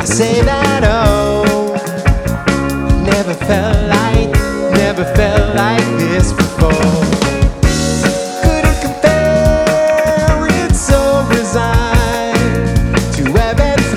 say that, oh, never felt like this before.